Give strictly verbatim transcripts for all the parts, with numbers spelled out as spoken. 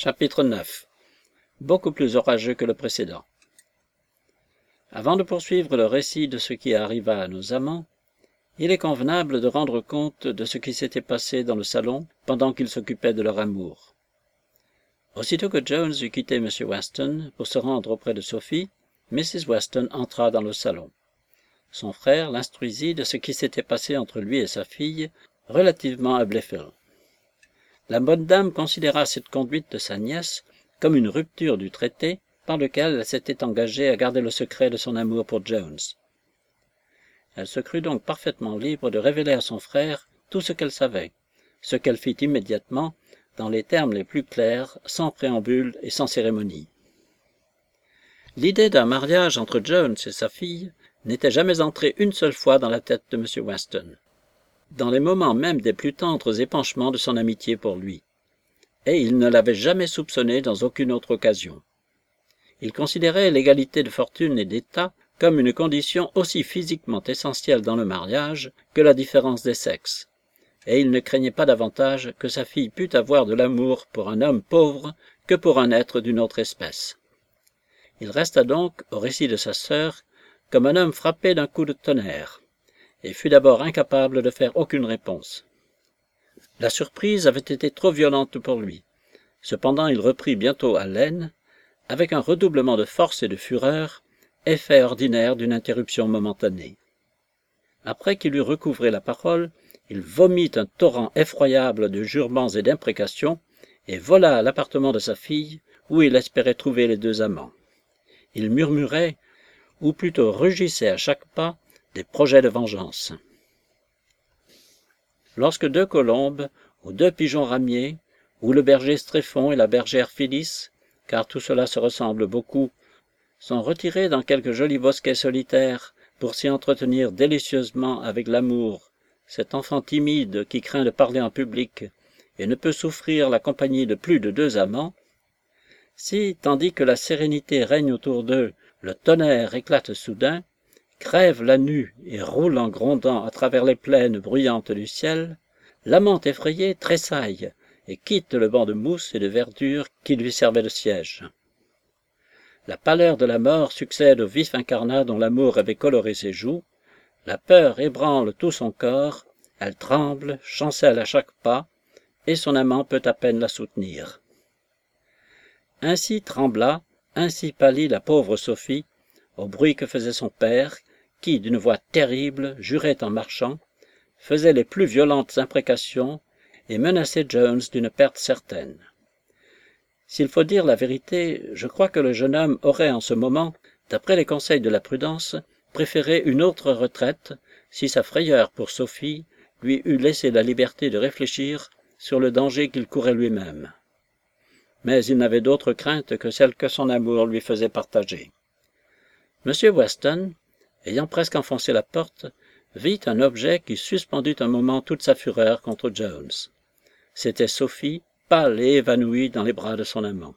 Chapitre neuf. Beaucoup plus orageux que le précédent. Avant de poursuivre le récit de ce qui arriva à nos amants, il est convenable de rendre compte de ce qui s'était passé dans le salon pendant qu'ils s'occupaient de leur amour. Aussitôt que Jones eut quitté M. Weston pour se rendre auprès de Sophie, Missus Weston entra dans le salon. Son frère l'instruisit de ce qui s'était passé entre lui et sa fille relativement à Blifil. La bonne dame considéra cette conduite de sa nièce comme une rupture du traité par lequel elle s'était engagée à garder le secret de son amour pour Jones. Elle se crut donc parfaitement libre de révéler à son frère tout ce qu'elle savait, ce qu'elle fit immédiatement, dans les termes les plus clairs, sans préambule et sans cérémonie. L'idée d'un mariage entre Jones et sa fille n'était jamais entrée une seule fois dans la tête de M. Weston, dans les moments même des plus tendres épanchements de son amitié pour lui, et il ne l'avait jamais soupçonné dans aucune autre occasion. Il considérait l'égalité de fortune et d'état comme une condition aussi physiquement essentielle dans le mariage que la différence des sexes, et il ne craignait pas davantage que sa fille pût avoir de l'amour pour un homme pauvre que pour un être d'une autre espèce. Il resta donc, au récit de sa sœur, comme un homme frappé d'un coup de tonnerre, et fut d'abord incapable de faire aucune réponse. La surprise avait été trop violente pour lui. Cependant il reprit bientôt haleine, avec un redoublement de force et de fureur, effet ordinaire d'une interruption momentanée. Après qu'il eut recouvré la parole, il vomit un torrent effroyable de jurements et d'imprécations, et vola à l'appartement de sa fille, où il espérait trouver les deux amants. Il murmurait, ou plutôt rugissait à chaque pas, des projets de vengeance. Lorsque deux colombes, ou deux pigeons ramiers, ou le berger Stréphon et la bergère Phyllis, car tout cela se ressemble beaucoup, sont retirés dans quelque joli bosquet solitaire pour s'y entretenir délicieusement avec l'amour, cet enfant timide qui craint de parler en public et ne peut souffrir la compagnie de plus de deux amants, si, tandis que la sérénité règne autour d'eux, le tonnerre éclate soudain, crève la nue et roule en grondant à travers les plaines bruyantes du ciel, l'amant effrayé tressaille et quitte le banc de mousse et de verdure qui lui servait de siège. La pâleur de la mort succède au vif incarnat dont l'amour avait coloré ses joues, la peur ébranle tout son corps, elle tremble, chancelle à chaque pas, et son amant peut à peine la soutenir. Ainsi trembla, ainsi pâlit la pauvre Sophie, au bruit que faisait son père, qui, d'une voix terrible, jurait en marchant, faisait les plus violentes imprécations et menaçait Jones d'une perte certaine. S'il faut dire la vérité, je crois que le jeune homme aurait en ce moment, d'après les conseils de la prudence, préféré une autre retraite, si sa frayeur pour Sophie lui eût laissé la liberté de réfléchir sur le danger qu'il courait lui-même. Mais il n'avait d'autre crainte que celle que son amour lui faisait partager. M. Weston, ayant presque enfoncé la porte, vit un objet qui suspendit un moment toute sa fureur contre Jones. C'était Sophie, pâle et évanouie dans les bras de son amant.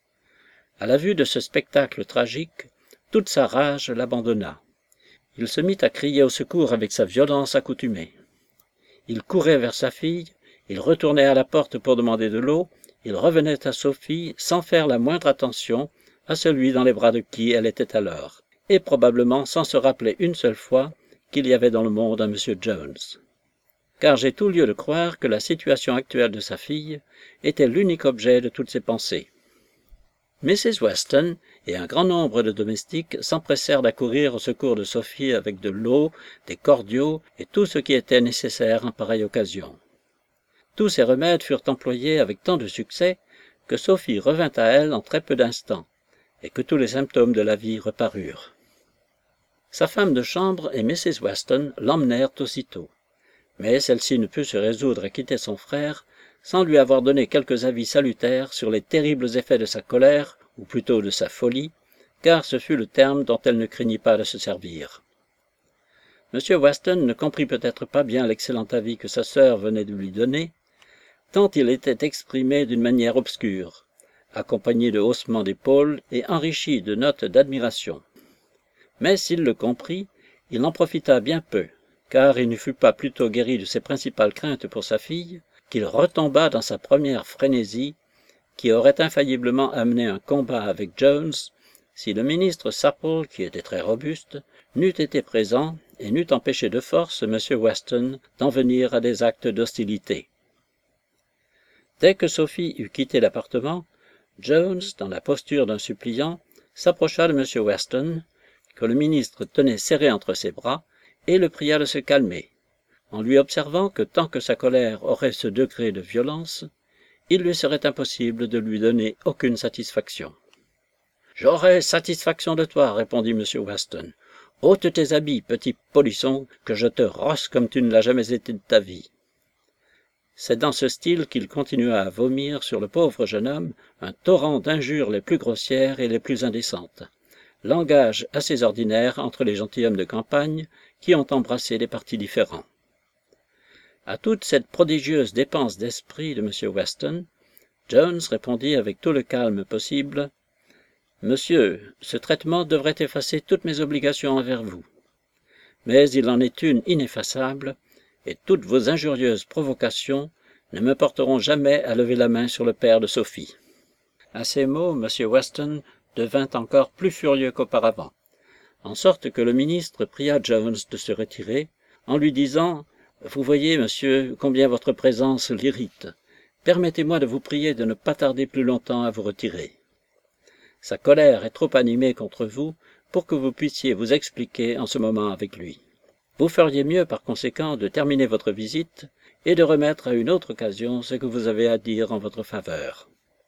À la vue de ce spectacle tragique, toute sa rage l'abandonna. Il se mit à crier au secours avec sa violence accoutumée. Il courait vers sa fille, il retournait à la porte pour demander de l'eau, il revenait à Sophie sans faire la moindre attention à celui dans les bras de qui elle était alors, et probablement sans se rappeler une seule fois qu'il y avait dans le monde un M. Jones. Car j'ai tout lieu de croire que la situation actuelle de sa fille était l'unique objet de toutes ses pensées. Missus Weston et un grand nombre de domestiques s'empressèrent d'accourir au secours de Sophie avec de l'eau, des cordiaux et tout ce qui était nécessaire en pareille occasion. Tous ces remèdes furent employés avec tant de succès que Sophie revint à elle en très peu d'instants, et que tous les symptômes de la vie reparurent. Sa femme de chambre et Missus Weston l'emmenèrent aussitôt, mais celle-ci ne put se résoudre à quitter son frère sans lui avoir donné quelques avis salutaires sur les terribles effets de sa colère, ou plutôt de sa folie, car ce fut le terme dont elle ne craignit pas de se servir. M. Weston ne comprit peut-être pas bien l'excellent avis que sa sœur venait de lui donner, tant il était exprimé d'une manière obscure, accompagné de haussements d'épaules et enrichi de notes d'admiration. Mais s'il le comprit, il en profita bien peu, car il ne fut pas plutôt guéri de ses principales craintes pour sa fille, qu'il retomba dans sa première frénésie, qui aurait infailliblement amené un combat avec Jones, si le ministre Sapple, qui était très robuste, n'eût été présent et n'eût empêché de force M. Weston d'en venir à des actes d'hostilité. Dès que Sophie eut quitté l'appartement, Jones, dans la posture d'un suppliant, s'approcha de M. Weston, que le ministre tenait serré entre ses bras, et le pria de se calmer, en lui observant que tant que sa colère aurait ce degré de violence, il lui serait impossible de lui donner aucune satisfaction. « J'aurai satisfaction de toi, répondit M. Weston. « Ôte tes habits, petit polisson, que je te rosse comme tu ne l'as jamais été de ta vie. » C'est dans ce style qu'il continua à vomir sur le pauvre jeune homme un torrent d'injures les plus grossières et les plus indécentes, langage assez ordinaire entre les gentilshommes de campagne qui ont embrassé des partis différents. À toute cette prodigieuse dépense d'esprit de M. Weston, Jones répondit avec tout le calme possible « Monsieur, ce traitement devrait effacer toutes mes obligations envers vous. Mais il en est une ineffaçable, et toutes vos injurieuses provocations ne me porteront jamais à lever la main sur le père de Sophie. » À ces mots, M. Weston devint encore plus furieux qu'auparavant, en sorte que le ministre pria Jones de se retirer, en lui disant « Vous voyez, monsieur, combien votre présence l'irrite. Permettez-moi de vous prier de ne pas tarder plus longtemps à vous retirer. Sa colère est trop animée contre vous pour que vous puissiez vous expliquer en ce moment avec lui. Vous feriez mieux, par conséquent, de terminer votre visite et de remettre à une autre occasion ce que vous avez à dire en votre faveur. »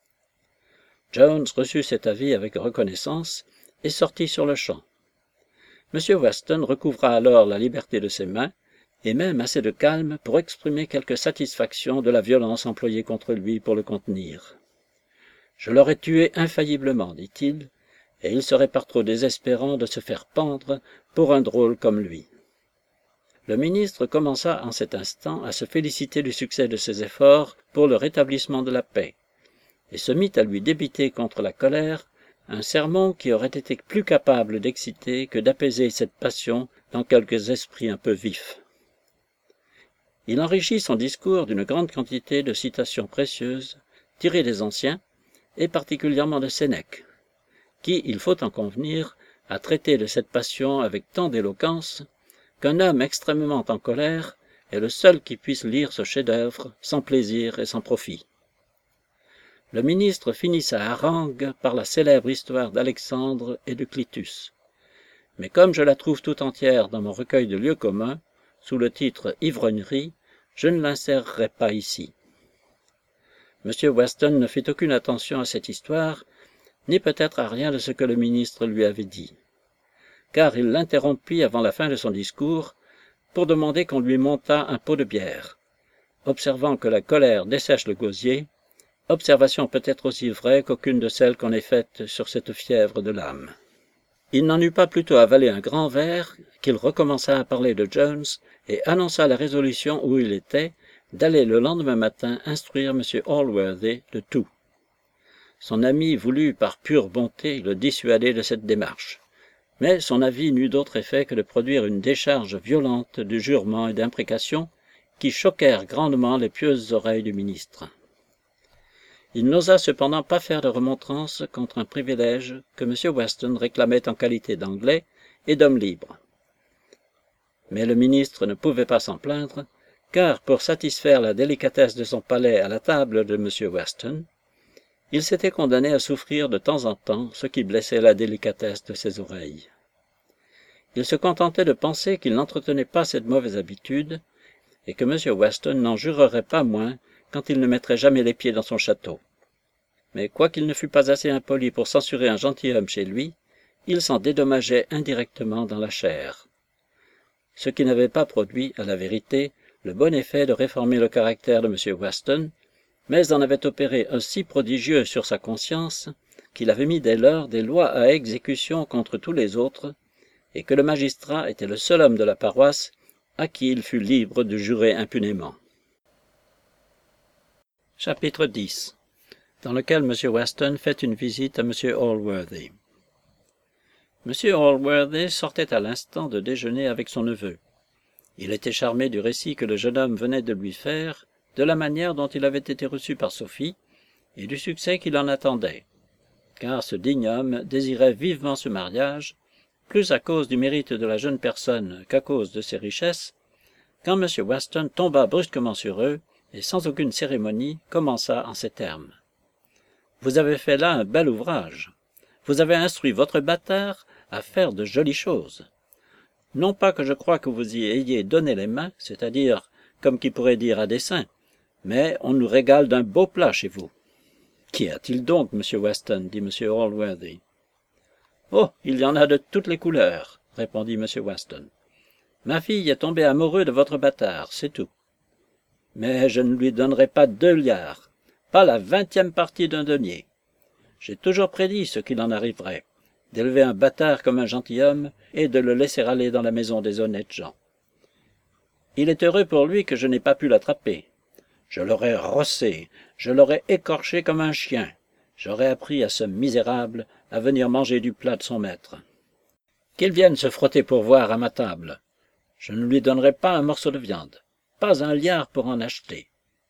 Jones reçut cet avis avec reconnaissance et sortit sur le champ. M. Weston recouvra alors la liberté de ses mains, et même assez de calme pour exprimer quelque satisfaction de la violence employée contre lui pour le contenir. « Je l'aurais tué infailliblement, dit-il, et il serait par trop désespérant de se faire pendre pour un drôle comme lui. » Le ministre commença en cet instant à se féliciter du succès de ses efforts pour le rétablissement de la paix, et se mit à lui débiter contre la colère un sermon qui aurait été plus capable d'exciter que d'apaiser cette passion dans quelques esprits un peu vifs. Il enrichit son discours d'une grande quantité de citations précieuses, tirées des anciens, et particulièrement de Sénèque, qui, il faut en convenir, a traité de cette passion avec tant d'éloquence qu'un homme extrêmement en colère est le seul qui puisse lire ce chef-d'œuvre sans plaisir et sans profit. Le ministre finit sa harangue par la célèbre histoire d'Alexandre et de Clitus, mais comme je la trouve tout entière dans mon recueil de lieux communs, sous le titre « Ivrognerie », je ne l'insérerai pas ici. M. Weston ne fit aucune attention à cette histoire, ni peut-être à rien de ce que le ministre lui avait dit, car il l'interrompit avant la fin de son discours pour demander qu'on lui montât un pot de bière, observant que la colère dessèche le gosier, observation peut-être aussi vraie qu'aucune de celles qu'on ait faites sur cette fièvre de l'âme. Il n'en eut pas plutôt avalé un grand verre qu'il recommença à parler de Jones et annonça la résolution où il était d'aller le lendemain matin instruire M. Allworthy de tout. Son ami voulut par pure bonté le dissuader de cette démarche, mais son avis n'eut d'autre effet que de produire une décharge violente de jurements et d'imprécations qui choquèrent grandement les pieuses oreilles du ministre. Il n'osa cependant pas faire de remontrance contre un privilège que M. Weston réclamait en qualité d'anglais et d'homme libre. Mais le ministre ne pouvait pas s'en plaindre, car pour satisfaire la délicatesse de son palais à la table de M. Weston, il s'était condamné à souffrir de temps en temps ce qui blessait la délicatesse de ses oreilles. Il se contentait de penser qu'il n'entretenait pas cette mauvaise habitude, et que M. Weston n'en jurerait pas moins quand il ne mettrait jamais les pieds dans son château. Mais quoiqu'il ne fût pas assez impoli pour censurer un gentilhomme chez lui, il s'en dédommageait indirectement dans la chair. Ce qui n'avait pas produit, à la vérité, le bon effet de réformer le caractère de M. Weston, mais en avait opéré un si prodigieux sur sa conscience qu'il avait mis dès lors des lois à exécution contre tous les autres, et que le magistrat était le seul homme de la paroisse à qui il fut libre de jurer impunément. Chapitre dix, dans lequel M. Weston fait une visite à M. Allworthy. M. Allworthy sortait à l'instant de déjeuner avec son neveu. Il était charmé du récit que le jeune homme venait de lui faire, de la manière dont il avait été reçu par Sophie, et du succès qu'il en attendait, car ce digne homme désirait vivement ce mariage, plus à cause du mérite de la jeune personne qu'à cause de ses richesses, quand M. Weston tomba brusquement sur eux, et sans aucune cérémonie commença en ces termes. « Vous avez fait là un bel ouvrage. Vous avez instruit votre bâtard à faire de jolies choses. Non pas que je croie que vous y ayez donné les mains, c'est-à-dire, comme qui pourrait dire à dessein, mais on nous régale d'un beau plat chez vous. »« Qu'y a-t-il donc, monsieur Weston » dit M. Allworthy. « Oh, il y en a de toutes les couleurs, » répondit M. Weston. « Ma fille est tombée amoureuse de votre bâtard, c'est tout. Mais je ne lui donnerai pas deux liards, pas la vingtième partie d'un denier. J'ai toujours prédit ce qu'il en arriverait, d'élever un bâtard comme un gentilhomme et de le laisser aller dans la maison des honnêtes gens. Il est heureux pour lui que je n'ai pas pu l'attraper. Je l'aurais rossé, je l'aurais écorché comme un chien. J'aurais appris à ce misérable à venir manger du plat de son maître. Qu'il vienne se frotter pour voir à ma table. Je ne lui donnerai pas un morceau de viande, pas un liard pour en acheter.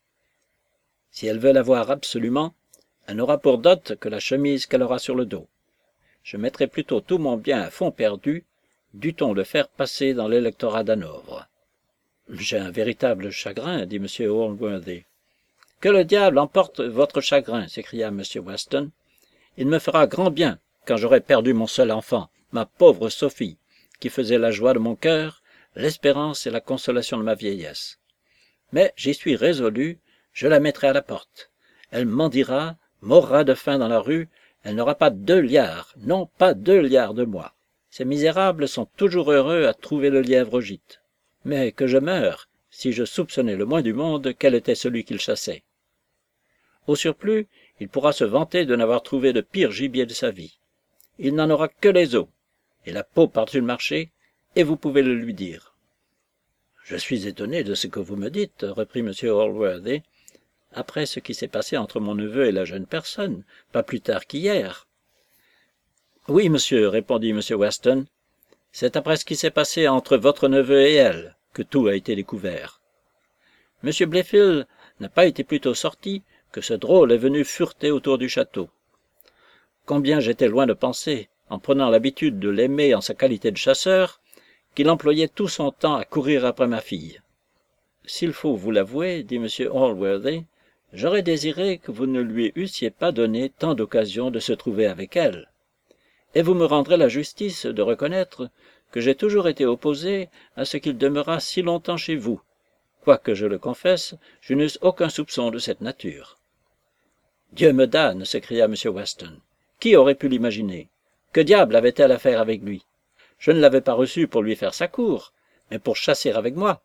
Si elle veut l'avoir absolument, elle n'aura pour dot que la chemise qu'elle aura sur le dos. Je mettrai plutôt tout mon bien à fond perdu, dût-on le faire passer dans l'électorat d'Hanovre. J'ai un véritable chagrin, dit M. Allworthy. Que le diable emporte votre chagrin, s'écria M. Weston. Il me fera grand bien quand j'aurai perdu mon seul enfant, ma pauvre Sophie, qui faisait la joie de mon cœur, l'espérance et la consolation de ma vieillesse. Mais j'y suis résolu, je la mettrai à la porte. Elle mendiera, mourra de faim dans la rue, elle n'aura pas deux liards, non pas deux liards de moi. Ces misérables sont toujours heureux à trouver le lièvre au gîte. Mais que je meure, si je soupçonnais le moins du monde quel était celui qu'il chassait. Au surplus, il pourra se vanter de n'avoir trouvé de pire gibier de sa vie. Il n'en aura que les os, et la peau par-dessus le marché, et vous pouvez le lui dire. « Je suis étonné de ce que vous me dites, » reprit M. Allworthy, « après ce qui s'est passé entre mon neveu et la jeune personne, pas plus tard qu'hier. »« Oui, monsieur, » répondit M. Weston, « c'est après ce qui s'est passé entre votre neveu et elle que tout a été découvert. M. Bléfil n'a pas été plus tôt sorti que ce drôle est venu fureter autour du château. Combien j'étais loin de penser, en prenant l'habitude de l'aimer en sa qualité de chasseur, qu'il employait tout son temps à courir après ma fille. S'il faut vous l'avouer, dit M. Allworthy, j'aurais désiré que vous ne lui eussiez pas donné tant d'occasions de se trouver avec elle. Et vous me rendrez la justice de reconnaître que j'ai toujours été opposé à ce qu'il demeurât si longtemps chez vous, quoique, je le confesse, je n'eusse aucun soupçon de cette nature. Dieu me damne, s'écria M. Weston. Qui aurait pu l'imaginer? Que diable avait-elle à faire avec lui? Je ne l'avais pas reçu pour lui faire sa cour, mais pour chasser avec moi.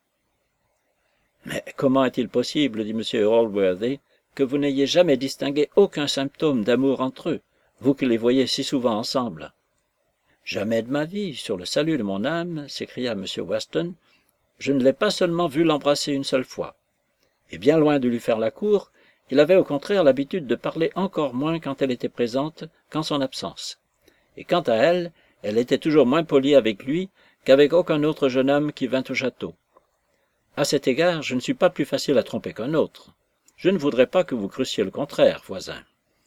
Mais comment est-il possible, dit M. Allworthy, que vous n'ayez jamais distingué aucun symptôme d'amour entre eux, vous qui les voyez si souvent ensemble? Jamais de ma vie, sur le salut de mon âme, s'écria M. Weston, je ne l'ai pas seulement vu l'embrasser une seule fois. Et bien loin de lui faire la cour, il avait au contraire l'habitude de parler encore moins quand elle était présente qu'en son absence. Et quant à elle, elle était toujours moins polie avec lui qu'avec aucun autre jeune homme qui vint au château. À cet égard, je ne suis pas plus facile à tromper qu'un autre. Je ne voudrais pas que vous crussiez le contraire, voisin.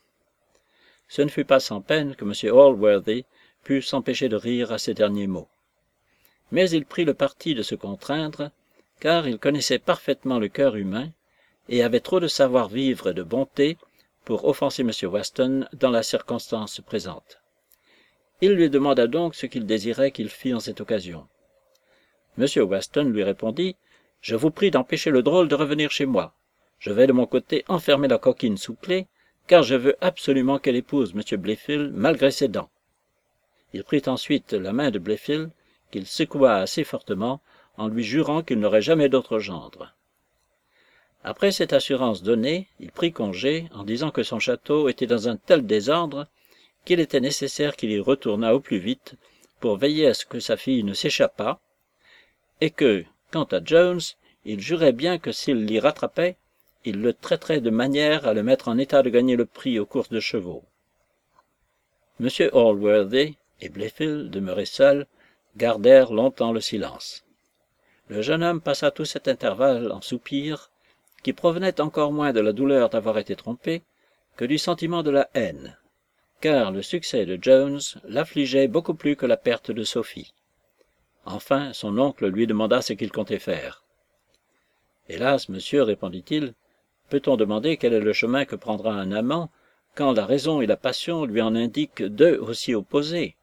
Ce ne fut pas sans peine que M. Allworthy put s'empêcher de rire à ces derniers mots. Mais il prit le parti de se contraindre, car il connaissait parfaitement le cœur humain, et avait trop de savoir-vivre et de bonté pour offenser M. Weston dans la circonstance présente. Il lui demanda donc ce qu'il désirait qu'il fît en cette occasion. M. Weston lui répondit « Je vous prie d'empêcher le drôle de revenir chez moi. Je vais de mon côté enfermer la coquine sous clé, car je veux absolument qu'elle épouse M. Bléfil malgré ses dents. » Il prit ensuite la main de Bléfil, qu'il secoua assez fortement, en lui jurant qu'il n'aurait jamais d'autre gendre. Après cette assurance donnée, il prit congé, en disant que son château était dans un tel désordre qu'il était nécessaire qu'il y retournât au plus vite pour veiller à ce que sa fille ne s'échappât, et que, quant à Jones, il jurait bien que s'il l'y rattrapait, il le traiterait de manière à le mettre en état de gagner le prix aux courses de chevaux. M. Allworthy et Bléfil, demeurés seuls, gardèrent longtemps le silence. Le jeune homme passa tout cet intervalle en soupirs, qui provenaient encore moins de la douleur d'avoir été trompé que du sentiment de la haine, car le succès de Jones l'affligeait beaucoup plus que la perte de Sophie. Enfin, son oncle lui demanda ce qu'il comptait faire. « Hélas, monsieur, répondit-il, peut-on demander quel est le chemin que prendra un amant quand la raison et la passion lui en indiquent deux aussi opposés?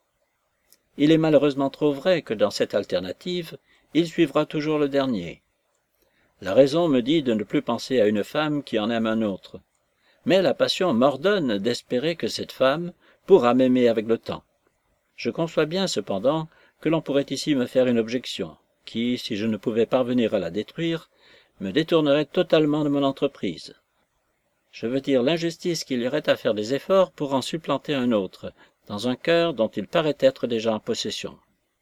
Il est malheureusement trop vrai que dans cette alternative, il suivra toujours le dernier. La raison me dit de ne plus penser à une femme qui en aime un autre, mais la passion m'ordonne d'espérer que cette femme pourra m'aimer avec le temps. Je conçois bien, cependant, que l'on pourrait ici me faire une objection, qui, si je ne pouvais parvenir à la détruire, me détournerait totalement de mon entreprise. Je veux dire l'injustice qu'il y aurait à faire des efforts pour en supplanter un autre, dans un cœur dont il paraît être déjà en possession.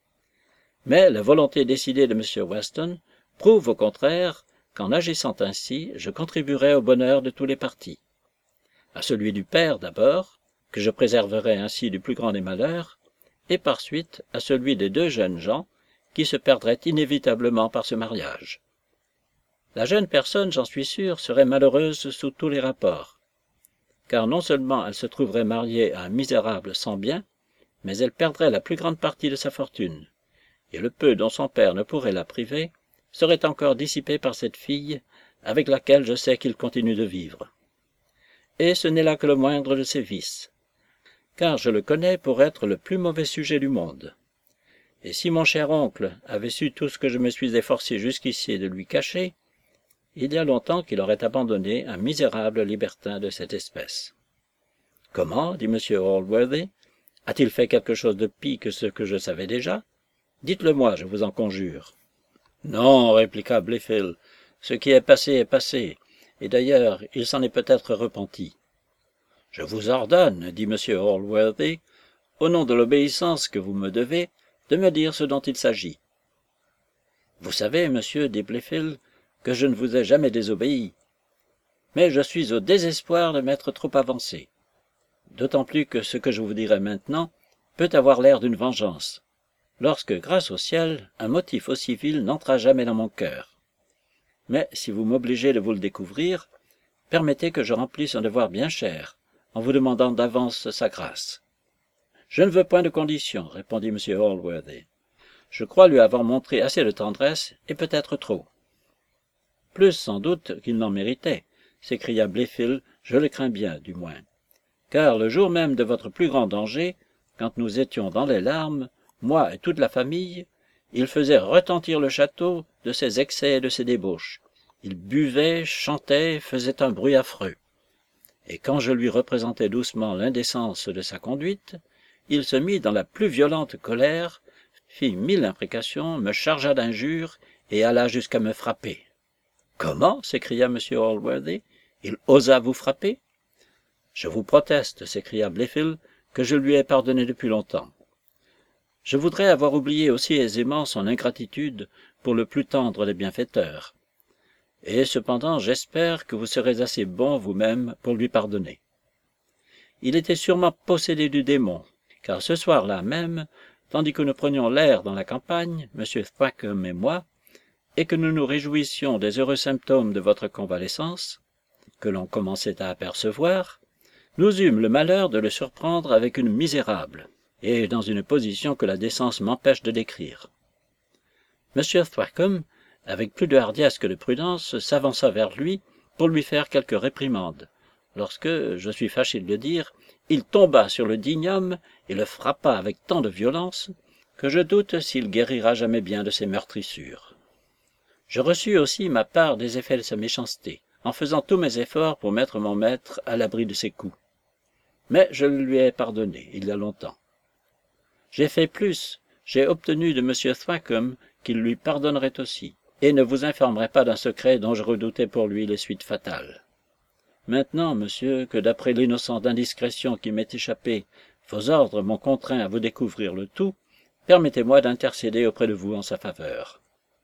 Mais la volonté décidée de M. Weston prouve au contraire qu'en agissant ainsi, je contribuerai au bonheur de tous les partis. À celui du père d'abord, que je préserverai ainsi du plus grand des malheurs, et par suite à celui des deux jeunes gens, qui se perdraient inévitablement par ce mariage. La jeune personne, j'en suis sûr, serait malheureuse sous tous les rapports, car non seulement elle se trouverait mariée à un misérable sans bien, mais elle perdrait la plus grande partie de sa fortune, et le peu dont son père ne pourrait la priver serait encore dissipé par cette fille avec laquelle je sais qu'il continue de vivre. Et ce n'est là que le moindre de ses vices, car je le connais pour être le plus mauvais sujet du monde. Et si mon cher oncle avait su tout ce que je me suis efforcé jusqu'ici de lui cacher, il y a longtemps qu'il aurait abandonné un misérable libertin de cette espèce. « Comment » dit M. Allworthy. « A-t-il fait quelque chose de pis que ce que je savais déjà? Dites-le-moi, je vous en conjure. »« Non, » répliqua Blifil, « ce qui est passé est passé, et d'ailleurs il s'en est peut-être repenti. »« Je vous ordonne, » dit M. Allworthy, « au nom de l'obéissance que vous me devez, de me dire ce dont il s'agit. »« Vous savez, monsieur, dit Blifil, que je ne vous ai jamais désobéi, mais je suis au désespoir de m'être trop avancé, d'autant plus que ce que je vous dirai maintenant peut avoir l'air d'une vengeance, lorsque, grâce au ciel, un motif aussi vil n'entra jamais dans mon cœur. Mais si vous m'obligez de vous le découvrir, permettez que je remplisse un devoir bien cher, en vous demandant d'avance sa grâce. « Je ne veux point de conditions, répondit M. Allworthy. Je crois lui avoir montré assez de tendresse, et peut-être trop. Plus sans doute qu'il n'en méritait, s'écria Blifil, je le crains bien, du moins. Car le jour même de votre plus grand danger, quand nous étions dans les larmes, moi et toute la famille, il faisait retentir le château de ses excès et de ses débauches. Il buvait, chantait, faisait un bruit affreux. Et quand je lui représentais doucement l'indécence de sa conduite, il se mit dans la plus violente colère, fit mille imprécations, me chargea d'injures et alla jusqu'à me frapper. « Comment » s'écria M. Allworthy, « il osa vous frapper ?»« Je vous proteste, » s'écria Blifil, « que je lui ai pardonné depuis longtemps. Je voudrais avoir oublié aussi aisément son ingratitude pour le plus tendre des bienfaiteurs. Et cependant, j'espère que vous serez assez bon vous-même pour lui pardonner. Il était sûrement possédé du démon, car ce soir-là même, tandis que nous prenions l'air dans la campagne, M. Thwackum et moi, et que nous nous réjouissions des heureux symptômes de votre convalescence, que l'on commençait à apercevoir, nous eûmes le malheur de le surprendre avec une misérable, et dans une position que la décence m'empêche de décrire. M. Thwackum, avec plus de hardiesse que de prudence, s'avança vers lui pour lui faire quelques réprimandes, lorsque, je suis fâché de le dire, il tomba sur le digne homme et le frappa avec tant de violence que je doute s'il guérira jamais bien de ses meurtrissures. Je reçus aussi ma part des effets de sa méchanceté, en faisant tous mes efforts pour mettre mon maître à l'abri de ses coups. Mais je le lui ai pardonné, il y a longtemps. J'ai fait plus, j'ai obtenu de M. Thwackum qu'il lui pardonnerait aussi, et ne vous informerai pas d'un secret dont je redoutais pour lui les suites fatales. Maintenant, monsieur, que d'après l'innocente indiscrétion qui m'est échappée, vos ordres m'ont contraint à vous découvrir le tout, permettez-moi d'intercéder auprès de vous en sa faveur.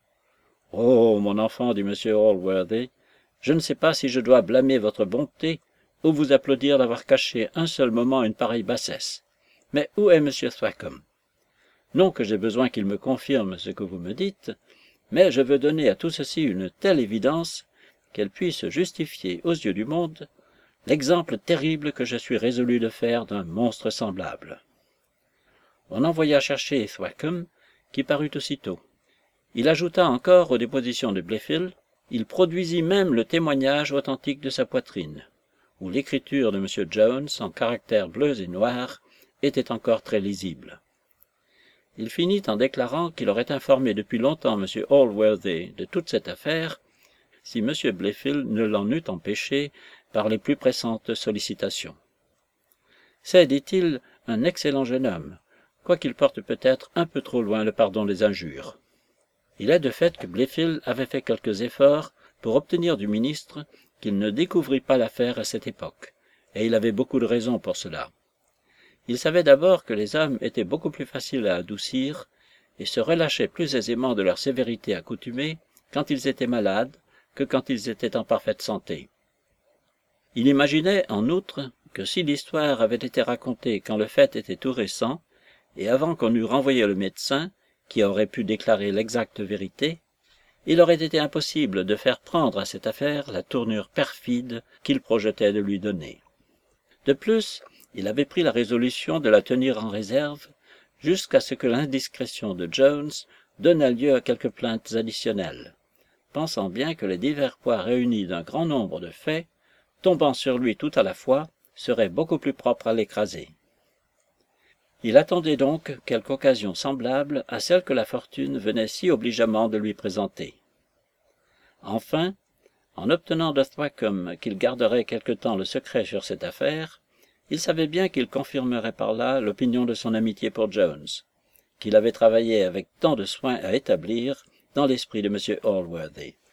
« Oh, mon enfant, dit M. Allworthy, je ne sais pas si je dois blâmer votre bonté ou vous applaudir d'avoir caché un seul moment une pareille bassesse. Mais où est M. Thwackum? Non que j'ai besoin qu'il me confirme ce que vous me dites, mais je veux donner à tout ceci une telle évidence qu'elle puisse justifier aux yeux du monde l'exemple terrible que je suis résolu de faire d'un monstre semblable. » On envoya chercher Thwackum, qui parut aussitôt. Il ajouta encore aux dépositions de Blifil, il produisit même le témoignage authentique de sa poitrine, où l'écriture de M. Jones, en caractères bleus et noirs, était encore très lisible. Il finit en déclarant qu'il aurait informé depuis longtemps M. Allworthy de toute cette affaire, si M. Blifil ne l'en eût empêché par les plus pressantes sollicitations. C'est, dit-il, un excellent jeune homme, quoiqu'il porte peut-être un peu trop loin le pardon des injures. Il est de fait que Blifil avait fait quelques efforts pour obtenir du ministre qu'il ne découvrit pas l'affaire à cette époque, et il avait beaucoup de raisons pour cela. Il savait d'abord que les hommes étaient beaucoup plus faciles à adoucir et se relâchaient plus aisément de leur sévérité accoutumée quand ils étaient malades que quand ils étaient en parfaite santé. Il imaginait, en outre, que si l'histoire avait été racontée quand le fait était tout récent, et avant qu'on eût renvoyé le médecin, qui aurait pu déclarer l'exacte vérité, il aurait été impossible de faire prendre à cette affaire la tournure perfide qu'il projetait de lui donner. De plus, il avait pris la résolution de la tenir en réserve jusqu'à ce que l'indiscrétion de Jones donnât lieu à quelques plaintes additionnelles, pensant bien que les divers poids réunis d'un grand nombre de faits, tombant sur lui tout à la fois, seraient beaucoup plus propres à l'écraser. Il attendait donc quelque occasion semblable à celle que la fortune venait si obligeamment de lui présenter. Enfin, en obtenant de Thwackum qu'il garderait quelque temps le secret sur cette affaire, il savait bien qu'il confirmerait par là l'opinion de son amitié pour Jones, qu'il avait travaillé avec tant de soin à établir dans l'esprit de M. Allworthy.